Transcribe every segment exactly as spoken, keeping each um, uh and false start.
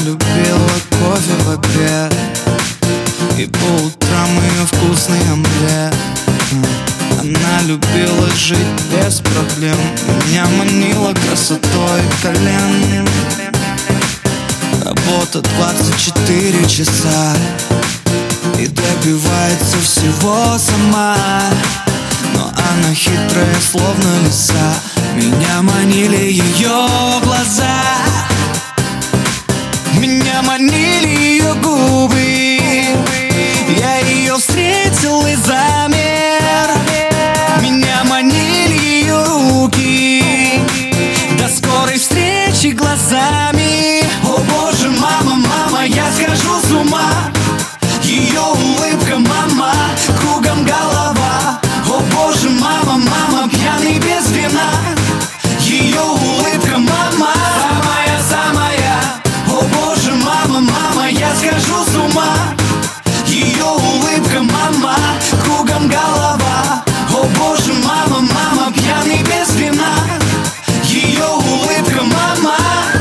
любила кофе в обед, и по утрам ее вкусный омлет. Она любила жить без проблем, меня манила красотой колен. Работа двадцать четыре часа, и добивается всего сама. Но она хитрая, словно лиса, меня манили ее глаза. Меня манили ее губы, я ее встретил и замер. Меня манили ее руки, до скорой встречи глазами. О боже, мама, мама, я схожу с ума. Ее улыбка, мама, кругом голова. О боже, мама, мама, пьяный без вина. Ее улыбка, мама, самая, самая. О боже, мама, мама, я схожу с ума. Ее улыбка, мама, кругом голова. О боже, мама, мама, пьяный без вина. Ее улыбка, мама.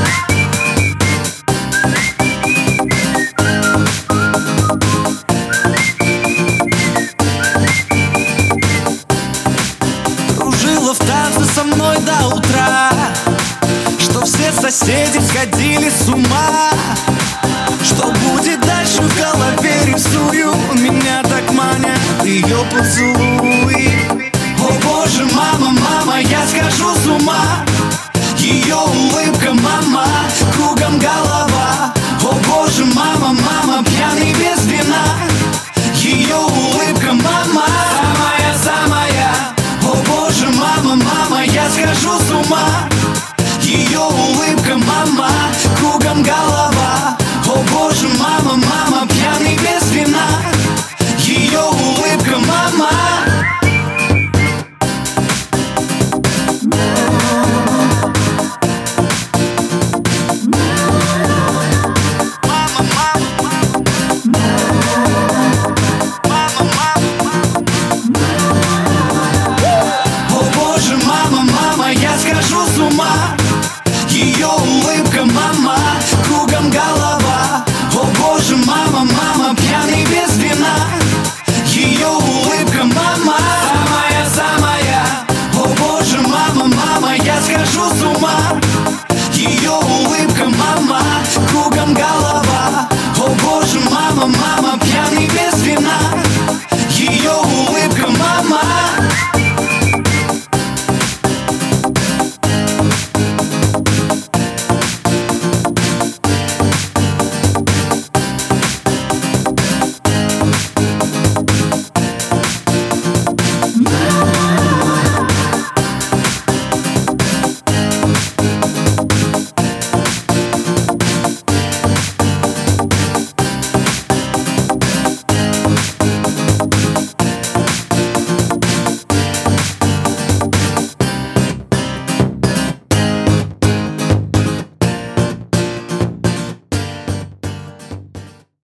Кружила в танце со мной до утра, что все соседи сходили с ума. Что будет дальше, в голове рисую. Меня так манят ее поцелуи. О боже, мама, мама, я схожу с ума. Ее улыбка, мама, кругом голова. О боже, мама, мама, пьяный без вина. Ее улыбка, мама, самая, самая. О боже, мама, мама, я схожу с ума. Ее улыбка, мама, кругом голова. О боже, мама, мама, пьяный без вина. Ее улыбка, мама. Я схожу с ума. Ее улыбка, мама, кругом голова. О боже, мама, мама, пьяный без вина. Ее улыбка, мама, самая, самая. О боже, мама, мама, я схожу с ума. Ее улыбка, мама, кругом голова. О боже, мама, мама,